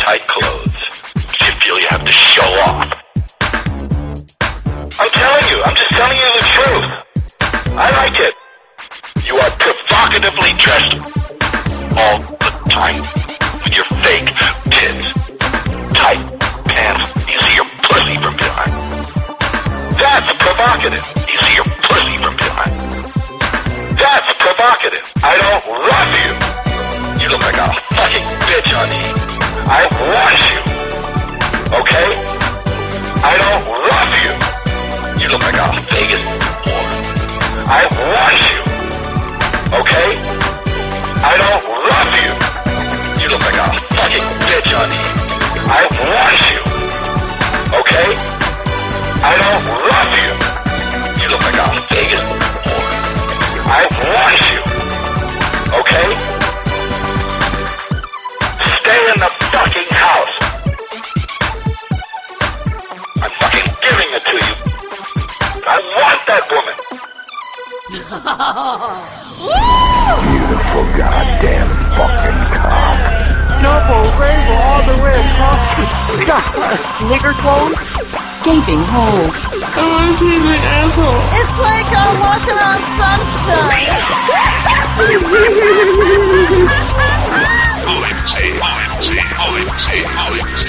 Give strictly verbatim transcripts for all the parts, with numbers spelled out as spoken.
tight clothes. You feel you have to show off. I'm telling you, I'm just telling you the truth. I like it. You are provocatively dressed all the time with your fake tits, tight pants. You see your pussy from behind. That's provocative. You see your pussy from behind. That's provocative. I don't love you. You look like a fucking bitch on E. I want you. Okay? I don't love you. You look like a Vegas whore. I want you. Okay? I don't love you. You look like a fucking bitch on E. I want you. Okay? I don't love you. You look like a Vegas whore. I want you. Okay? Stay in the fucking house. I'm fucking giving it to you. I want that woman. Beautiful goddamn fucking cock. Double rainbow all the way across the sky. Nigger clone? Gaping hole. I want to see the asshole. It's like I'm walking on sunshine. O M C, O M C, O M C, O M C.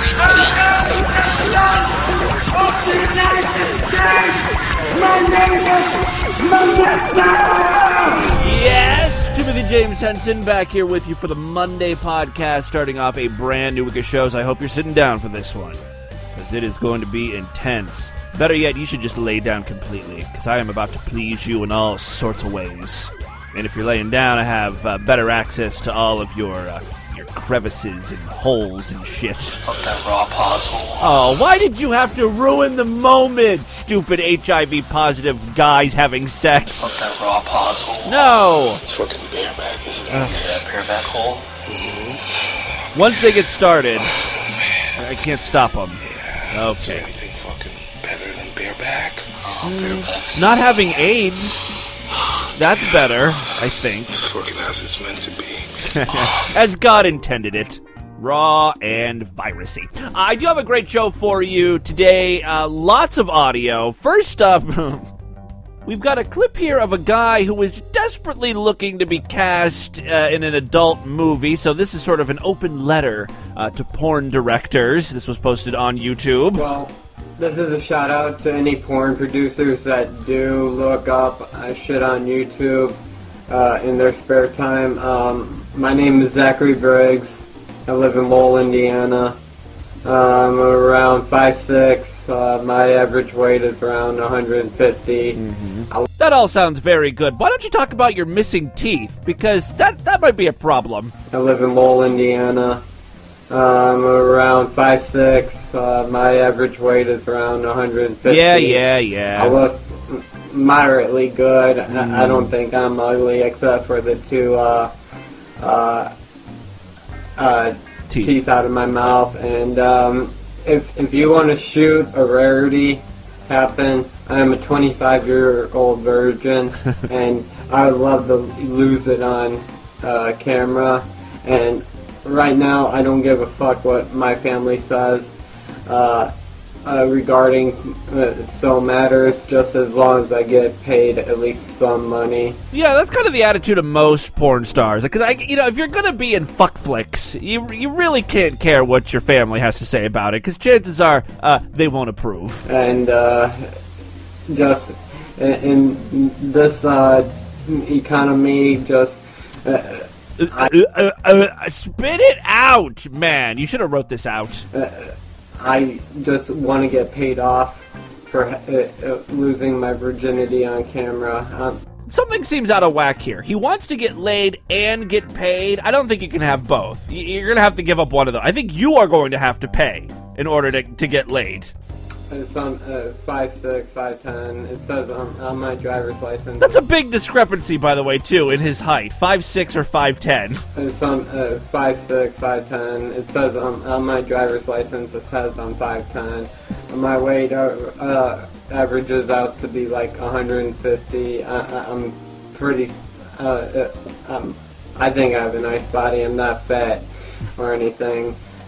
Of the United States! My name is Melissa! Yes, Timothy James Henson back here with you for the Monday podcast, starting off a brand new week of shows. I hope you're sitting down for this one, because it is going to be intense. Better yet, you should just lay down completely, because I am about to please you in all sorts of ways. And if you're laying down, I have uh, better access to all of your uh, your crevices and holes and shit. Fuck that raw pause hole. Oh, why did you have to ruin the moment, stupid H I V-positive guys having sex? Fuck that raw pause hole. No! It's fucking bareback, isn't it? Uh, that bareback hole. Mm-hmm. Once they get started, Oh, I can't stop them. Yeah, Okay. Is there anything fucking better than bareback? Oh, mm, bareback's not having AIDS. That's better, I think. It's fucking as it's meant to be. As God intended it. Raw and virusy. I do have a great show for you today. Uh, lots of audio. First up, we've got a clip here of a guy who is desperately looking to be cast uh, in an adult movie. So this is sort of an open letter uh, to porn directors. This was posted on YouTube. Well, this is a shout out to any porn producers that do look up uh, shit on YouTube uh, in their spare time. Um, my name is Zachary Briggs. I live in Lowell, Indiana. Uh, I'm around five six. Uh, my average weight is around one hundred fifty. Mm-hmm. That all sounds very good. Why don't you talk about your missing teeth? Because that, that might be a problem. I live in Lowell, Indiana. Uh, I'm around five six. Uh, my average weight is around one hundred fifty. Yeah, yeah, yeah. I look moderately good. Mm. I, I don't think I'm ugly except for the two uh, uh, uh, teeth. teeth out of my mouth. And um, if if you want to shoot a rarity happen, I'm a twenty-five-year-old virgin, and I would love to lose it on uh, camera. And right now, I don't give a fuck what my family says uh, uh, regarding uh, so matters, just as long as I get paid at least some money. Yeah, that's kind of the attitude of most porn stars. Because, I, you know, if you're going to be in fuck flicks, you, you really can't care what your family has to say about it, because chances are uh, they won't approve. And uh, just in, in this uh, economy, just... Uh, I, uh, uh, uh, spit it out, man. You should have wrote this out. Uh, I just want to get paid off for uh, uh, losing my virginity on camera. Um, Something seems out of whack here. He wants to get laid and get paid. I don't think you can have both. You're going to have to give up one of them. I think you are going to have to pay in order to, to get laid. It's on uh, five six, five ten. It says on, on my driver's license. That's a big discrepancy, by the way, too, in his height. five six or five ten. It's on uh, five six, five ten. It says on, on my driver's license, it says I'm five ten. My weight uh, uh, averages out to be like one hundred fifty. I, I'm pretty... Uh, uh, um, I think I have a nice body. I'm not fat or anything.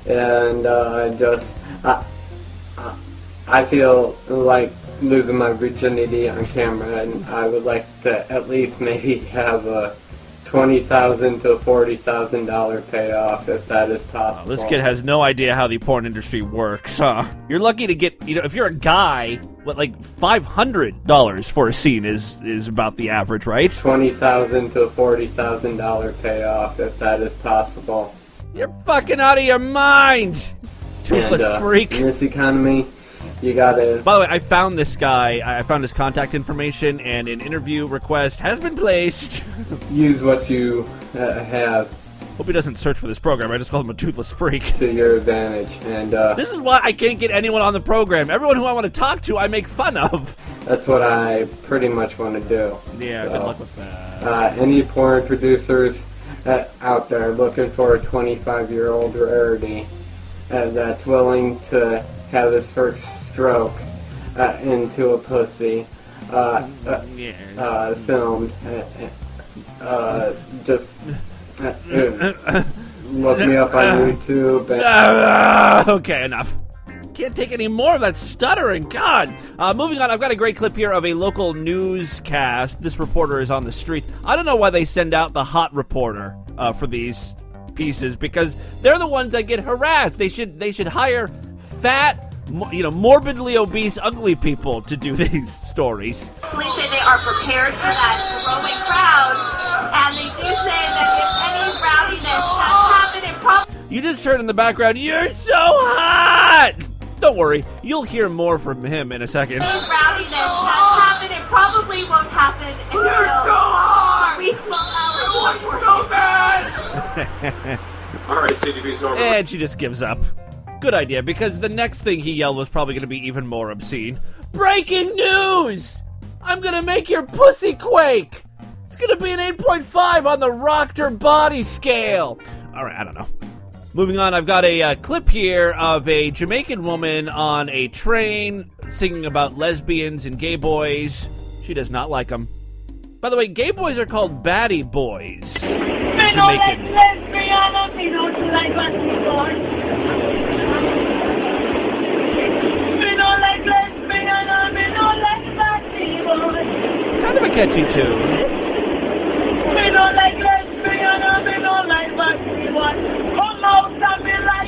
and uh, just I, I, I feel like losing my virginity on camera, and I would like to at least maybe have a twenty thousand to forty thousand dollar payoff if that is possible. Well, this kid has no idea how the porn industry works, huh? You're lucky to get, you know, if you're a guy, what, like five hundred dollars for a scene is is about the average, right? Twenty thousand to forty thousand dollar payoff if that is possible. You're fucking out of your mind, toothless and, uh, freak. In this economy, you gotta... By the way, I found this guy, I found his contact information, and an interview request has been placed. Use what you uh, have. Hope he doesn't search for this program. I just called him a toothless freak. To your advantage. And uh, this is why I can't get anyone on the program. Everyone who I want to talk to, I make fun of. That's what I pretty much want to do. Yeah, so, good luck with that. Uh, any porn producers uh, out there looking for a twenty-five-year-old rarity uh, that's willing to have his first stroke uh, into a pussy uh, uh, yes. uh, filmed, uh, uh, just uh, uh, look me up on YouTube. And uh, okay, enough. Can't take any more of that stuttering. God. Uh, moving on, I've got a great clip here of a local newscast. This reporter is on the streets. I don't know why they send out the hot reporter uh, for these pieces, because they're the ones that get harassed. They should they should hire fat, you know, morbidly obese, ugly people to do these stories. Police say they are prepared for that growing crowd, and they do say that if any rowdiness has happened, it probably... You just heard in the background, "You're so hot!" Don't worry, you'll hear more from him in a second. If rowdiness has happened, it probably won't happen until You're so hot! three small hours You're before. so bad! Alright, C D B's over. And she just gives up. Good idea, because the next thing he yelled was probably going to be even more obscene. Breaking news! I'm going to make your pussy quake! It's going to be an eight point five on the Rockter body scale. Alright, I don't know. Moving on, I've got a uh, clip here of a Jamaican woman on a train singing about lesbians and gay boys. She does not like them. By the way, gay boys are called baddie boys. Jamaican. It's kind of a catchy tune. We don't like lesbian and we don't like baddie boys. Come out of me life.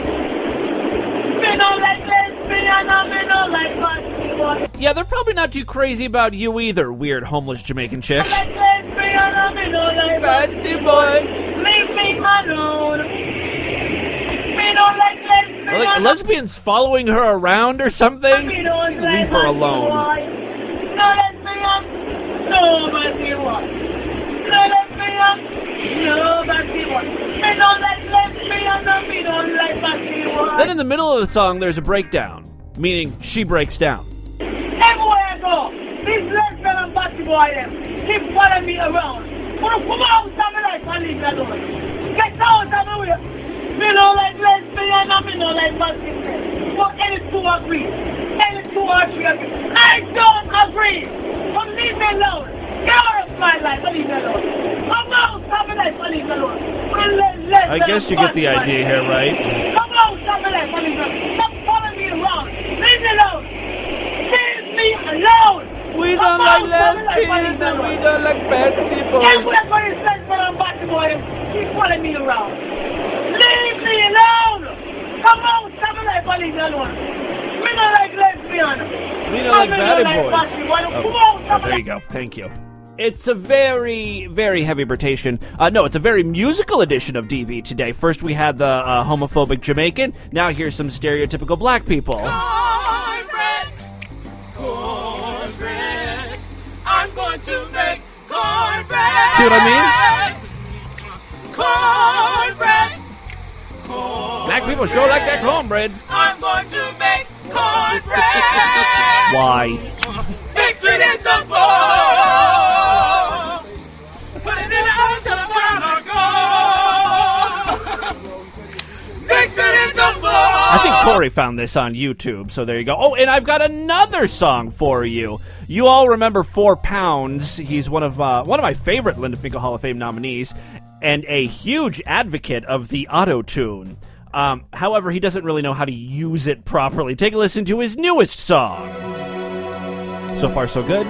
We don't like lesbian and we don't like baddie boys. Yeah, they're probably not too crazy about you either, weird homeless Jamaican chick. We don't like lesbian and we don't like Baddie boy. Leave me alone. We don't like lesbian. Are like lesbians following her around or something? We don't Leave like her alone. No lesbian. Nobody wants. No lesbian. Nobody wants. We don't like lesbian and we don't like baddie boys. Then in the middle of the song, there's a breakdown, meaning she breaks down. Everywhere I go, these lesbian and baddie boy them keep following me around. Wanna come out of my life and leave me alone. Get out of my way. Me don't like lesbian and me don't like baddie boys. But any two agree. Any two agree. I don't agree. But leave me alone. Get out of my life and leave me alone. Come out of my life and leave me alone. I guess you get the idea here, right? Come out of my life and leave me alone. Stop following me around. Leave me alone. Leave me alone. We don't like lesbians and we don't like baddie boys. Everybody says that I'm baddie boy. Keep following me around. Leave me alone. Come on, stop my life and leave me alone. We don't like lesbian. We don't like baddie boys. Oh. Oh, oh, there you go. Thank you. It's a very, very heavy rotation. Uh, no, it's a very musical edition of D V today. First we had the uh, homophobic Jamaican. Now here's some stereotypical black people. Cornbread, cornbread. I'm going to make cornbread. See what I mean? Cornbread, cornbread. Black people sure like that cornbread. I'm going to make cornbread. Why? Mix it in the bowl. Put it in the oven till the brown go. Mix it in the bowl. I think Corey found this on YouTube, so there you go. Oh, and I've got another song for you. You all remember Four Pounds. He's one of uh, one of my favorite Linda Finkel Hall of Fame nominees, and a huge advocate of the auto-tune. Um, however, he doesn't really know how to use it properly. Take a listen to his newest song. So far, so good.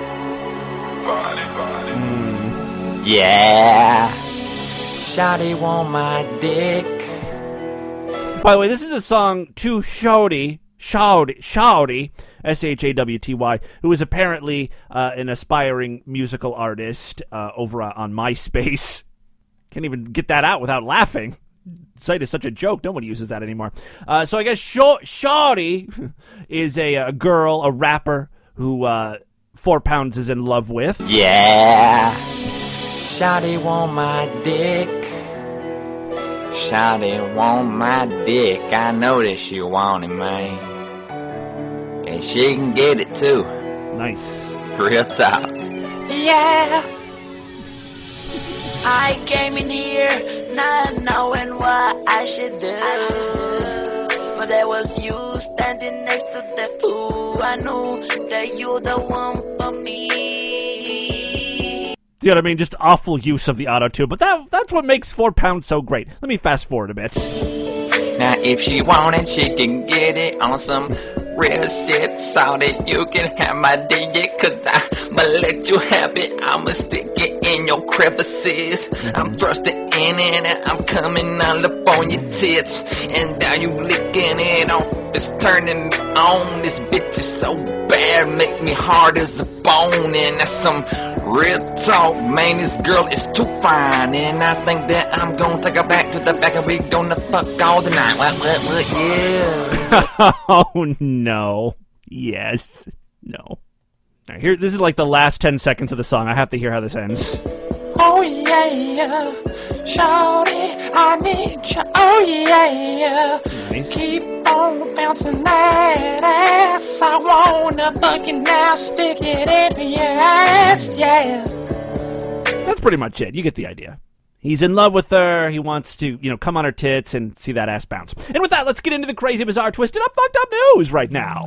Mm. Yeah. Shawty want my dick. By the way, this is a song to Shawty, Shawty, Shawty, S H A W T Y, who is apparently uh, an aspiring musical artist uh, over on MySpace. Can't even get that out without laughing. Site is such a joke. No one uses that anymore. Uh, so I guess Shaw- Shawty is a, a girl, a rapper who uh, Four Pounds is in love with. Yeah. Shawty want my dick. Shawty want my dick. I know that she want it, man. And she can get it too. Nice. Real talk. Yeah. I came in here not knowing what I should do. I should do. But there was you standing next to the fool. I knew that you're the one for me. You know what I mean? Just awful use of the auto-tune. But that that's what makes Four Pounds so great. Let me fast forward a bit. Now if she want it, she can get it on some real shit. So that you can have my dick, cause I'ma let you have it. I'ma stick it in your crevices. I'm thrusting in it and I'm coming all up on your tits. And now you licking it off. It's turning me on. This bitch is so bad, make me hard as a bone. And that's some real talk, man. This girl is too fine. And I think that I'm gonna take her back to the back and we gonna fuck all the night. What, what, what, yeah. Oh, no. Yes. No. All right, here, this is like the last ten seconds of the song. I have to hear how this ends. Oh, yeah, yeah. Shawty, I need you. Oh, yeah, yeah. Nice. Keep on bouncing that ass. I wanna fucking now stick it in your ass, yeah. That's pretty much it. You get the idea. He's in love with her. He wants to, you know, come on her tits and see that ass bounce. And with that, let's get into the crazy, bizarre, twisted up, fucked up news right now.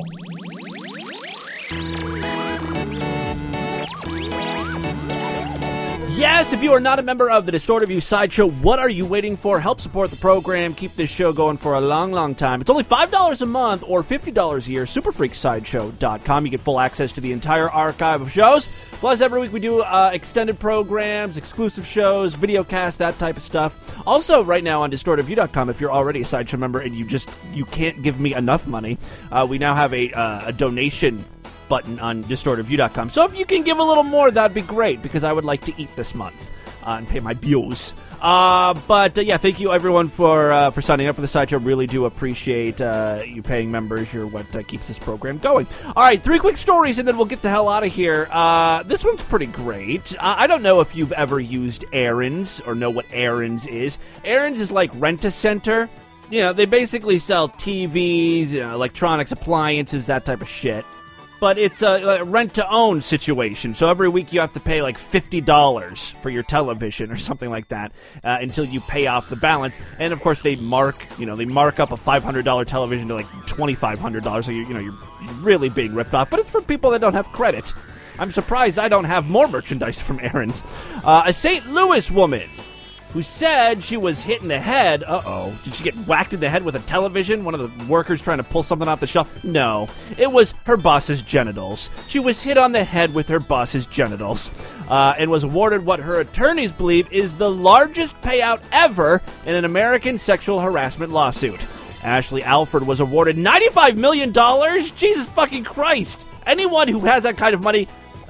Yes, if you are not a member of the Distorted View Sideshow, what are you waiting for? Help support the program, keep this show going for a long, long time. It's only five dollars a month or fifty dollars a year, super freak sideshow dot com. You get full access to the entire archive of shows. Plus, every week we do uh, extended programs, exclusive shows, video casts, that type of stuff. Also, right now on distorted view dot com, if you're already a Sideshow member and you just you can't give me enough money, uh, we now have a, uh, a donation button on distorted view dot com. So if you can give a little more, that'd be great, because I would like to eat this month uh, and pay my bills. Uh, but uh, yeah, thank you everyone for uh, for signing up for the Sideshow. Really do appreciate uh, you paying members. You're what uh, keeps this program going. All right, three quick stories and then we'll get the hell out of here. Uh, this one's pretty great. Uh, I don't know if you've ever used Aaron's or know what Aaron's is. Aaron's is like Rent-A-Center. You know, they basically sell T Vs, you know, electronics, appliances, that type of shit. But it's a, a rent-to-own situation, so every week you have to pay like fifty dollars for your television or something like that uh, until you pay off the balance. And of course, they mark, you know, they mark up a five hundred dollars television to like twenty-five hundred dollars, so you, you know you're really being ripped off. But it's for people that don't have credit. I'm surprised I don't have more merchandise from Aaron's. Uh, a Saint Louis woman who said she was hit in the head. Uh-oh. Did she get whacked in the head with a television? One of the workers trying to pull something off the shelf? No. It was her boss's genitals. She was hit on the head with her boss's genitals uh, and was awarded what her attorneys believe is the largest payout ever in an American sexual harassment lawsuit. Ashley Alford was awarded ninety-five million dollars? Jesus fucking Christ. Anyone who has that kind of money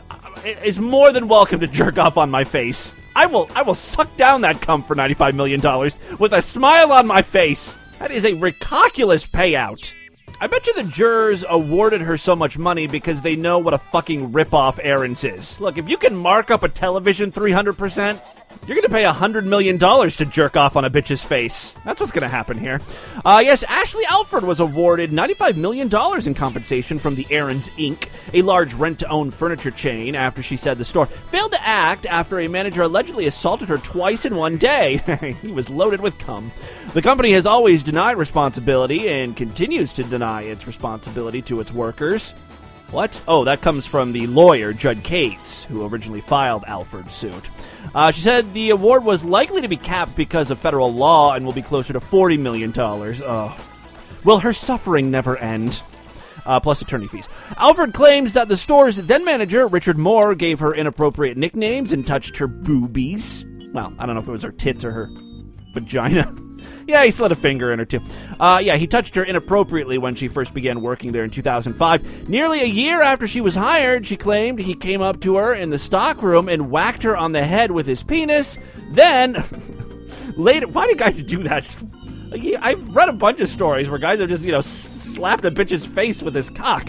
is more than welcome to jerk off on my face. I will I will suck down that cum for ninety-five million dollars with a smile on my face. That is a ridiculous payout. I bet you the jurors awarded her so much money because they know what a fucking ripoff Aaron's is. Look, if you can mark up a television three hundred percent, you're going to pay one hundred million dollars to jerk off on a bitch's face. That's what's going to happen here. Uh, yes, Ashley Alford was awarded ninety-five million dollars in compensation from the Aaron's Incorporated, a large rent-to-own furniture chain, after she said the store failed to act after a manager allegedly assaulted her twice in one day. He was loaded with cum. The company has always denied responsibility and continues to deny its responsibility to its workers. What? Oh, that comes from the lawyer, Judd Cates, who originally filed Alford's suit. Uh, she said the award was likely to be capped because of federal law and will be closer to forty million dollars. Oh. Will her suffering never end? Uh, plus attorney fees. Alford claims that the store's then-manager, Richard Moore, gave her inappropriate nicknames and touched her boobies. Well, I don't know if it was her tits or her vagina. Yeah, he slid a finger in her, too. Uh, yeah, he touched her inappropriately when she first began working there in two thousand five. Nearly a year after she was hired, she claimed he came up to her in the stockroom and whacked her on the head with his penis. Then, later, why do guys do that? I've read a bunch of stories where guys have just, you know, slapped a bitch's face with his cock.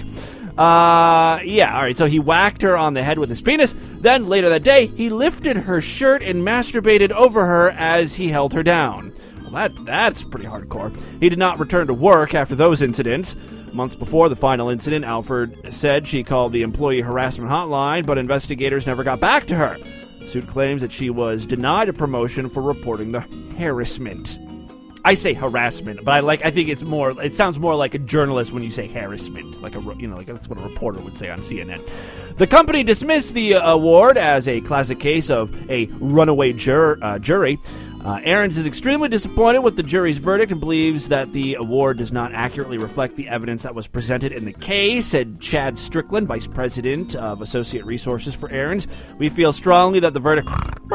Uh, yeah, all right, so he whacked her on the head with his penis. Then, later that day, he lifted her shirt and masturbated over her as he held her down. Well, that that's pretty hardcore. He did not return to work after those incidents. Months before the final incident, Alford said she called the employee harassment hotline, but investigators never got back to her. The suit claims that she was denied a promotion for reporting the harassment. I say harassment, but I like. I think it's more. It sounds more like a journalist when you say harassment, like a you know, like that's what a reporter would say on C N N. The company dismissed the uh, award as a classic case of a runaway jur- uh, jury. Uh, Aarons is extremely disappointed with the jury's verdict and believes that the award does not accurately reflect the evidence that was presented in the case, said Chad Strickland, Vice President of Associate Resources for Aarons. We feel strongly that the verdict...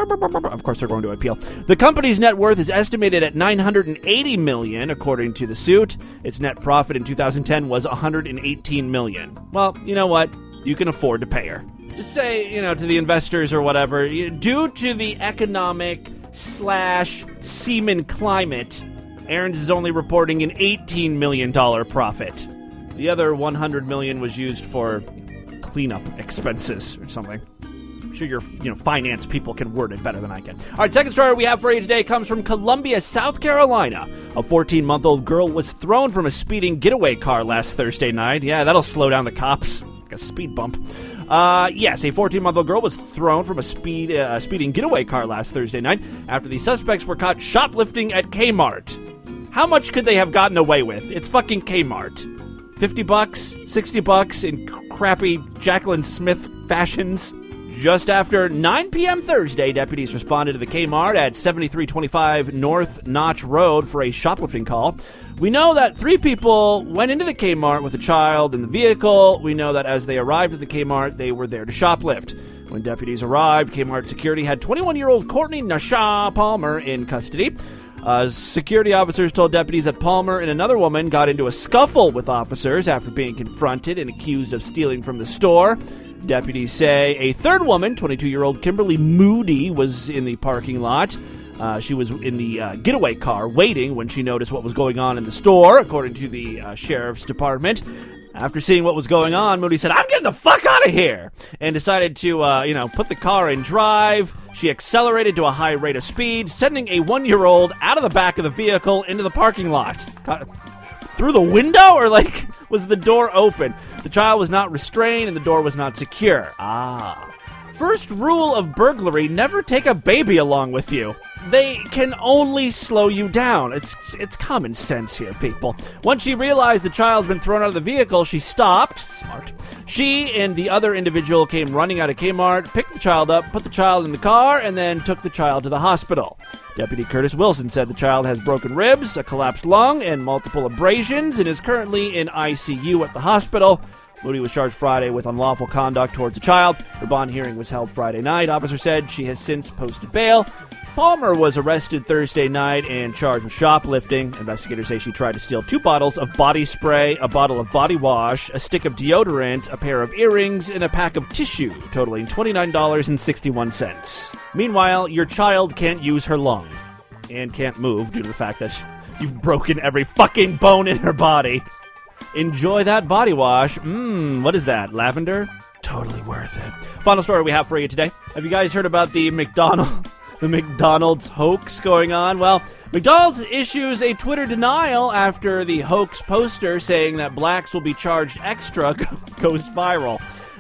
Of course, they're going to appeal. The company's net worth is estimated at nine hundred eighty million dollars, according to the suit. Its net profit in two thousand ten was one hundred eighteen million dollars. Well, you know what? You can afford to pay her. Just say, you know, to the investors or whatever, due to the economic... slash semen climate, Aarons is only reporting an eighteen million dollars profit. The other one hundred million dollars was used for cleanup expenses or something. I'm sure your you know finance people can word it better than I can. All right, second story we have for you today comes from Columbia, South Carolina. A fourteen-month-old girl was thrown from a speeding getaway car last Thursday night. Yeah, that'll slow down the cops. Like a speed bump. Uh, yes, a fourteen-month-old girl was thrown from a speed uh, speeding getaway car last Thursday night after the suspects were caught shoplifting at Kmart. How much could they have gotten away with? It's fucking Kmart. fifty bucks? sixty bucks in crappy Jacqueline Smith fashions? Just after nine p.m. Thursday, deputies responded to the Kmart at seventy-three twenty-five North Notch Road for a shoplifting call. We know that three people went into the Kmart with a child in the vehicle. We know that as they arrived at the Kmart, they were there to shoplift. When deputies arrived, Kmart security had twenty-one-year-old Courtney Nasha Palmer in custody. Uh, security officers told deputies that Palmer and another woman got into a scuffle with officers after being confronted and accused of stealing from the store. Deputies say a third woman, twenty-two-year-old Kimberly Moody, was in the parking lot. Uh, she was in the uh, getaway car waiting when she noticed what was going on in the store, according to the uh, sheriff's department. After seeing what was going on, Moody said, "I'm getting the fuck out of here," and decided to, uh, you know, put the car in drive. She accelerated to a high rate of speed, sending a one-year-old out of the back of the vehicle into the parking lot. God, through the window, or like, was the door open? The child was not restrained and the door was not secure. Ah. First rule of burglary, never take a baby along with you. They can only slow you down. It's it's common sense here, people. Once she realized the child's been thrown out of the vehicle, she stopped. Smart. She and the other individual came running out of Kmart, picked the child up, put the child in the car, and then took the child to the hospital. Deputy Curtis Wilson said the child has broken ribs, a collapsed lung, and multiple abrasions, and is currently in I C U at the hospital. Moody was charged Friday with unlawful conduct towards a child. Her bond hearing was held Friday night. Officer said she has since posted bail. Palmer was arrested Thursday night and charged with shoplifting. Investigators say she tried to steal two bottles of body spray, a bottle of body wash, a stick of deodorant, a pair of earrings, and a pack of tissue, totaling twenty-nine dollars and sixty-one cents. Meanwhile, your child can't use her lung and can't move due to the fact that you've broken every fucking bone in her body. Enjoy that body wash. Mmm, what is that? Lavender? Totally worth it. Final story we have for you today. Have you guys heard about the McDonald's, the McDonald's hoax going on? Well, McDonald's issues a Twitter denial after the hoax poster saying that blacks will be charged extra goes viral.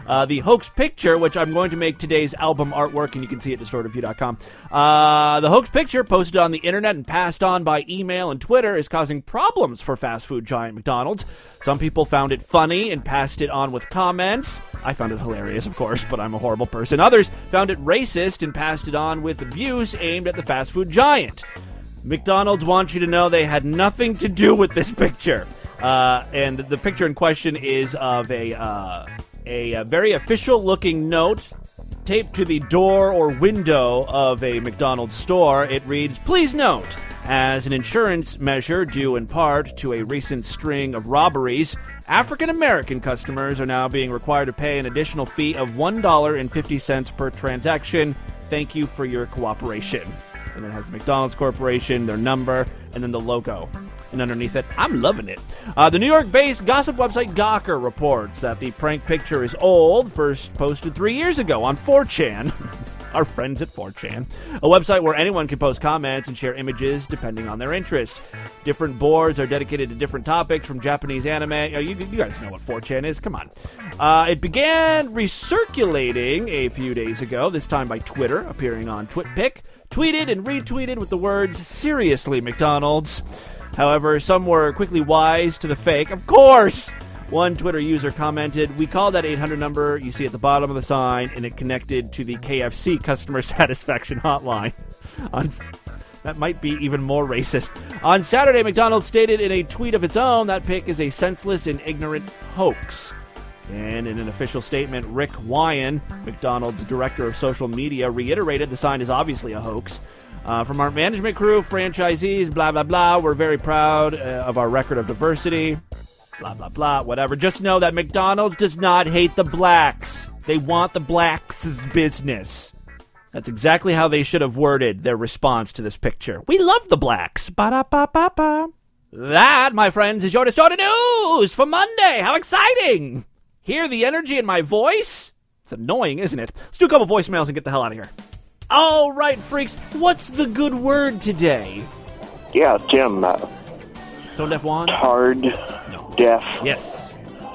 Uh, the hoax picture, which I'm going to make today's album artwork, and you can see it at distorted view dot com. Uh, the hoax picture, posted on the internet and passed on by email and Twitter, is causing problems for fast food giant McDonald's. Some people found it funny and passed it on with comments. I found it hilarious, of course, but I'm a horrible person. Others found it racist and passed it on with abuse aimed at the fast food giant. McDonald's wants you to know they had nothing to do with this picture. Uh, and the picture in question is of a... Uh, A, a very official-looking note taped to the door or window of a McDonald's store. It reads, "Please note, as an insurance measure due in part to a recent string of robberies, African-American customers are now being required to pay an additional fee of one dollar and fifty cents per transaction. Thank you for your cooperation." And it has the McDonald's Corporation, their number, and then the logo. And underneath it, I'm loving it. Uh, the New York-based gossip website Gawker reports that the prank picture is old, first posted three years ago on four chan. Our friends at four chan. A website where anyone can post comments and share images depending on their interest. Different boards are dedicated to different topics, from Japanese anime. Oh, you, you guys know what four chan is. Come on. Uh, it began recirculating a few days ago, this time by Twitter, appearing on TwitPic. Tweeted and retweeted with the words, "Seriously, McDonald's." However, some were quickly wise to the fake. Of course! One Twitter user commented, "We called that eight hundred number you see at the bottom of the sign, and it connected to the K F C customer satisfaction hotline." On, that might be even more racist. On Saturday, McDonald's stated in a tweet of its own that pic is a senseless and ignorant hoax. And in an official statement, Rick Wyan, McDonald's director of social media, reiterated the sign is obviously a hoax. Uh, from our management crew, franchisees, blah, blah, blah, we're very proud uh, of our record of diversity, blah, blah, blah, whatever. Just know that McDonald's does not hate the blacks. They want the blacks' business. That's exactly how they should have worded their response to this picture. We love the blacks. Ba-da-ba-ba-ba. That, my friends, is your Distorted News for Monday. How exciting! Hear the energy in my voice? It's annoying, isn't it? Let's do a couple voicemails and get the hell out of here. All right, freaks, what's the good word today? Yeah, Tim. Uh, Tone deaf Juan? Hard, no. deaf. Yes.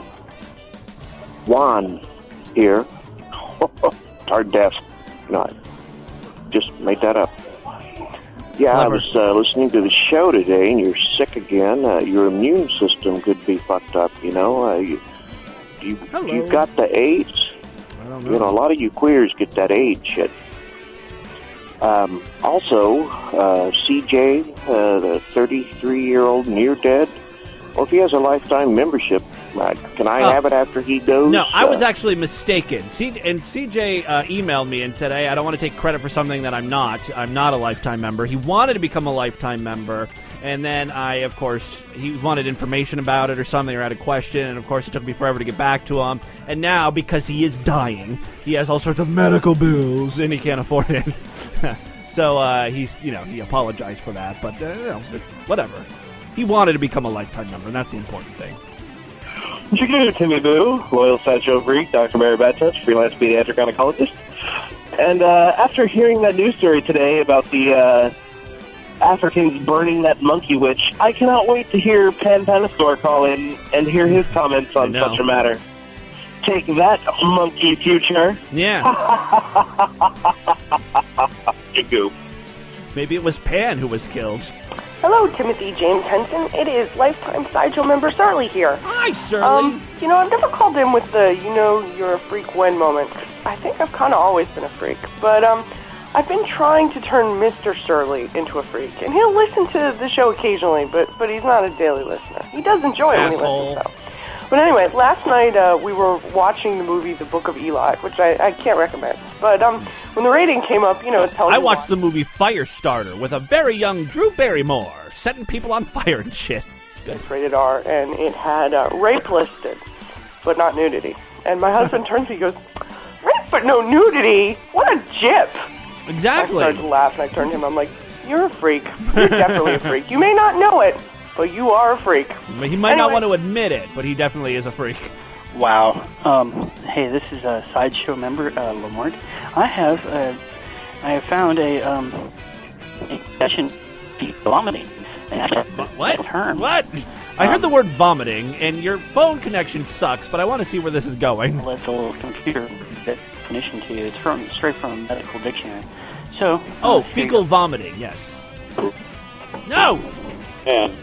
Juan here. Hard, deaf. No, I just made that up. Yeah, Clever. I was uh, listening to the show today, and you're sick again. Uh, your immune system could be fucked up, you know. Uh, you, you, you got the AIDS. I don't know. You know, a lot of you queers get that AIDS shit. Um, also, uh, C J, uh, the thirty-three-year-old near dead, well, if he has a lifetime membership, uh, can I uh, have it after he goes? No, I was uh, actually mistaken. C- and C J uh, emailed me and said, hey, I don't want to take credit for something that I'm not. I'm not a lifetime member. He wanted to become a lifetime member, and then I, of course, he wanted information about it or something, or had a question, and of course it took me forever to get back to him. And now, because he is dying, he has all sorts of medical bills, and he can't afford it. So uh, he's, you know, he apologized for that, but uh, you know, it's whatever. He wanted to become a lifetime member, and that's the important thing. Introduced Timmy Boo, loyal sideshow freak, Doctor Mary Bad Touch, freelance pediatric gynecologist. And uh, after hearing that news story today about the uh, Africans burning that monkey witch, I cannot wait to hear Pan Panastor call in and hear his comments on such a matter. Take that, monkey future. Yeah. You goof. Maybe it was Pan who was killed. Hello, Timothy James Henson. It is lifetime sideshow member Sarley here. Hi, Sarley. Um, you know, I've never called in with the, you know, you're a freak when moment. I think I've kind of always been a freak. But, um, I've been trying to turn Mister Surly into a freak. And he'll listen to the show occasionally, but, but he's not a daily listener. He does enjoy it when he listens, though. But anyway, last night uh, we were watching the movie The Book of Eli, which I, I can't recommend. But um, when the rating came up, you know, it tells I you watched the movie Firestarter with a very young Drew Barrymore, setting people on fire and shit. Good. It's rated R, and it had uh, rape listed, but not nudity. And my husband turns to me and goes, rape but no nudity? What a jip! Exactly. I started to laugh, and I turned to him, I'm like, you're a freak. You're definitely a freak. You may not know it, but you are a freak. He might anyway. not want to admit it, but he definitely is a freak. Wow. Um, hey, this is a sideshow member, uh, Lamort. I have, uh, I have found a, um, a session vomiting, What? Term. What? I heard the word vomiting, and your phone connection sucks, but I want to see where this is going. Well, that's a little computer definition to you. It's from straight from a medical dictionary. So. Oh, uh, fecal vomiting. Yes. No. And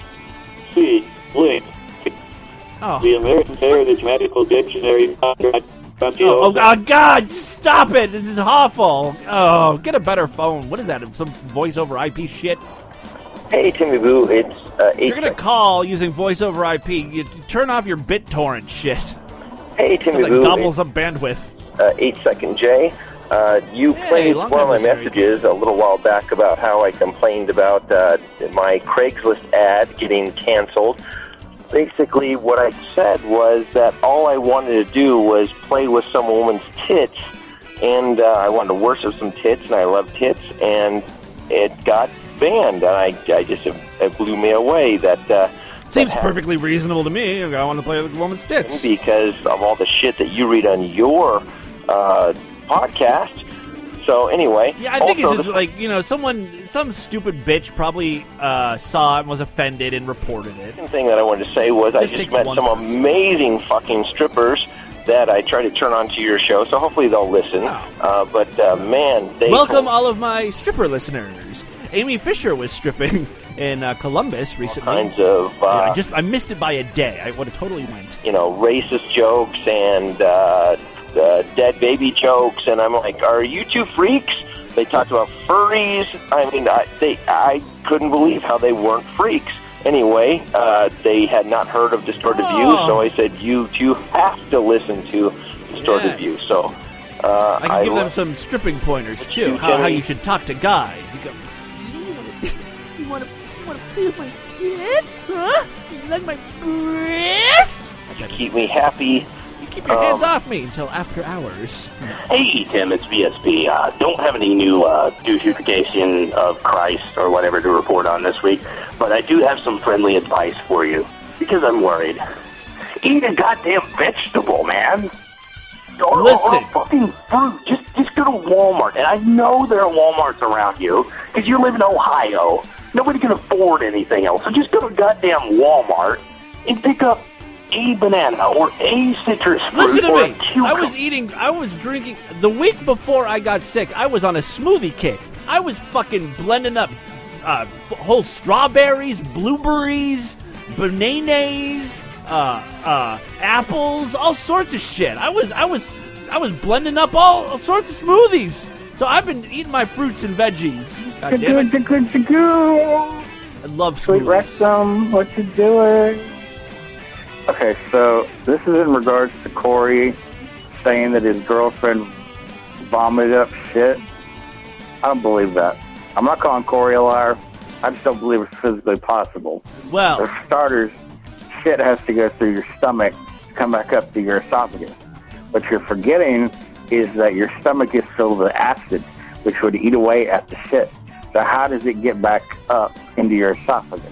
C. Link. Oh. The American Heritage Medical Dictionary. Oh, oh, oh, God, stop it. This is awful. Oh, get a better phone. What is that? Some voice over I P shit? Hey, Timmy Boo, it's uh, eight. You're going to call using voice over I P. You turn off your BitTorrent shit. Hey, Timmy that Boo. gobbles up bandwidth. Uh, eight Second J. Uh, you hey, played one of my messages a little while back about how I complained about uh, my Craigslist ad getting canceled. Basically, what I said was that all I wanted to do was play with some woman's tits, and uh, I wanted to worship some tits, and I love tits, and it got banned, and I, I just, it blew me away that... Uh, Seems that perfectly reasonable to me. I want to play with a woman's tits. Because of all the shit that you read on your uh, podcast. So anyway, yeah, I think also it's just like, you know, someone, some stupid bitch probably uh, saw it and was offended and reported it. The second thing that I wanted to say was This I just takes met one some person. amazing fucking strippers that I try to turn on to your show, so hopefully they'll listen. Uh, but uh, man, they Welcome all of my stripper listeners. Amy Fisher was stripping in uh, Columbus recently. All kinds of uh, yeah, I just I missed it by a day. I would have totally went. you know, racist jokes and uh, uh, dead baby jokes, and I'm like, are you two freaks? They talked about furries. I mean, I, they I couldn't believe how they weren't freaks. Anyway, uh, they had not heard of Distorted Oh. View, so I said, you two have to listen to Distorted Yes. View. So uh, I can give lo- them some stripping pointers too. you How, can- how you should talk to guys. You go, you want to you want to play with my tits, huh? You like my breasts? keep me happy. Keep your hands Um, off me until after hours. Hey, Tim, it's V S P. Uh, don't have any new uh, doucheification of Christ or whatever to report on this week, but I do have some friendly advice for you, because I'm worried. Eat a goddamn vegetable, man. Or, Listen. or, or fucking fruit. Just, just go to Walmart, and I know there are Walmarts around you, because you live in Ohio. Nobody can afford anything else, so just go to goddamn Walmart and pick up a banana or a citrus fruit Listen to or me. a cucumber. I was eating, I was drinking, the week before I got sick, I was on a smoothie kick. I was fucking blending up uh, f- whole strawberries, blueberries, bananas, uh, uh, apples, all sorts of shit. I was, I was, I was blending up all, all sorts of smoothies. So I've been eating my fruits and veggies. God damn it. Good to go. I love Sweet smoothies. Wrexham, what you doing? Okay, so this is in regards to Corey saying that his girlfriend vomited up shit. I don't believe that. I'm not calling Corey a liar. I just don't believe it's physically possible. Well, for starters, shit has to go through your stomach to come back up to your esophagus. What you're forgetting is that your stomach is filled with acid, which would eat away at the shit. So how does it get back up into your esophagus?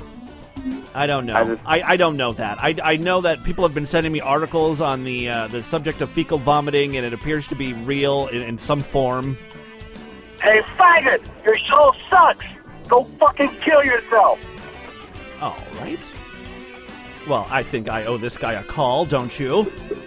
I don't know. I I, just- I, don't know that. I, I know that people have been sending me articles on the uh, the subject of fecal vomiting, and it appears to be real in, in some form. Hey, faggot! Your show sucks! Go fucking kill yourself! All right. Well, I think I owe this guy a call, don't you?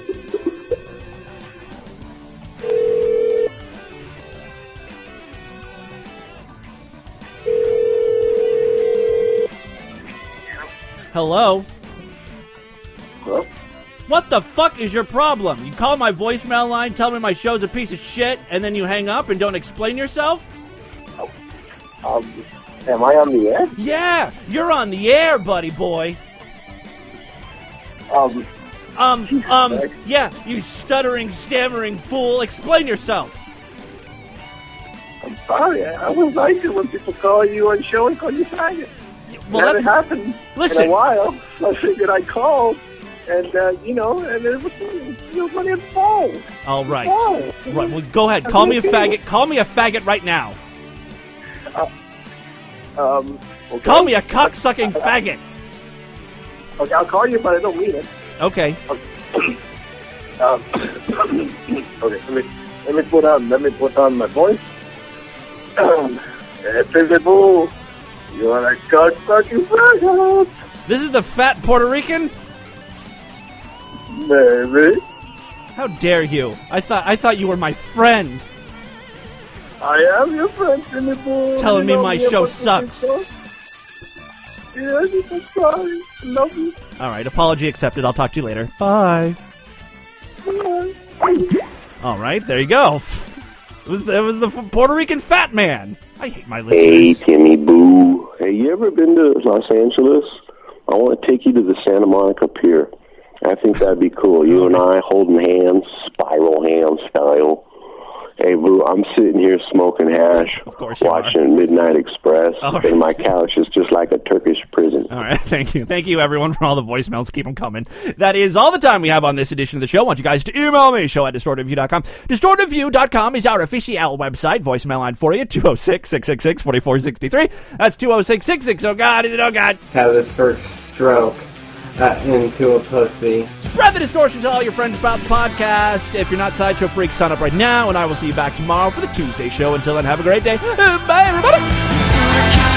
Hello? Hello? What the fuck is your problem? You call my voicemail line, tell me my show's a piece of shit, and then you hang up and don't explain yourself? Um, am I on the air? Yeah, you're on the air, buddy boy. Um, Um, um, yeah, you stuttering, stammering fool. Explain yourself. I'm sorry. I was like it when people call you on show and call you faggot. Well, Never that's- happened listen. in a while. So I figured I'd call, and uh, you know, and it was it was on his phone. All right. Oh. Right, well, go ahead. Call me a faggot. Call me a faggot right now. Uh, um, okay. Call me a cock-sucking faggot. Okay, I'll call you, but I don't mean it. Okay. Um, okay, let me let me put on let me put on my voice. Um, Timmy Boo, You wanna cut fucking fat? This is the fat Puerto Rican? Maybe. How dare you? I thought I thought you were my friend. I am your friend, Timmy Boo. Telling You me know my me show about sucks. this stuff. Yes, it's sorry. Love you. All right, apology accepted. I'll talk to you later. Bye. Bye. All right, there you go. It was the, it was the Puerto Rican fat man. I hate my Hey, listeners. Timmy Boo. Hey, you ever been to Los Angeles? I want to take you to the Santa Monica Pier. I think that'd be cool. You and I holding hands, spiral hand style. Hey, Boo, I'm sitting here smoking hash, of course you watching Midnight Express, All right. and my couch is just like a Turkish prison. All right, thank you. Thank you, everyone, for all the voicemails. Keep them coming. That is all the time we have on this edition of the show. I want you guys to email me, show at distorted view dot com. distorted view dot com is our official website. Voicemail line for you, two oh six, six six six, four four six three. That's two oh six, six six. Oh, God, is it? Oh, God. Have his first stroke uh, into a pussy. Spread the distortion to all your friends about the podcast. If you're not Sideshow Freaks, sign up right now, and I will see you back tomorrow for the Tuesday show. Until then, have a great day. Uh, bye, everybody.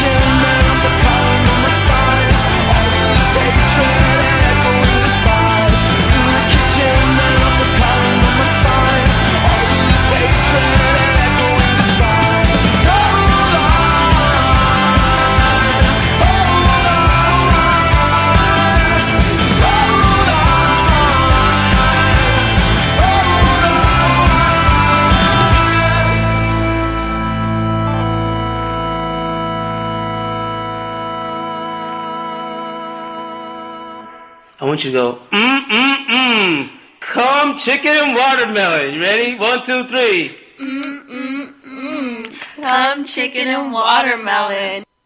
I want you to go, mm-mm-mm, come chicken and watermelon. You ready? One, two, three. Mm-mm-mm, come chicken and watermelon.